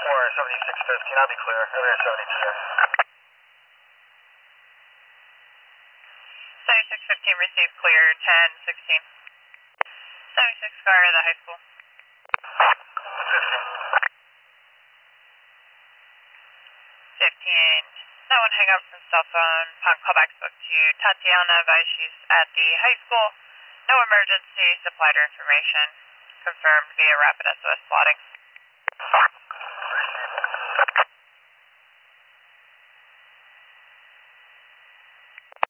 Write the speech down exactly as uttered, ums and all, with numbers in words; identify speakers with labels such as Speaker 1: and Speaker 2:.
Speaker 1: four seventy-six fifteen, I'll be clear. Area seventy-two.
Speaker 2: seventy-six fifteen, received clear, ten sixteen. seventy-six car to the high school.
Speaker 1: fifteen.
Speaker 2: fifteen. No one hang up from cell phone. Upon callback spoke to Tatiana, advised she's at the high school. No emergency, supplied her information. Confirmed via rapid S O S plotting.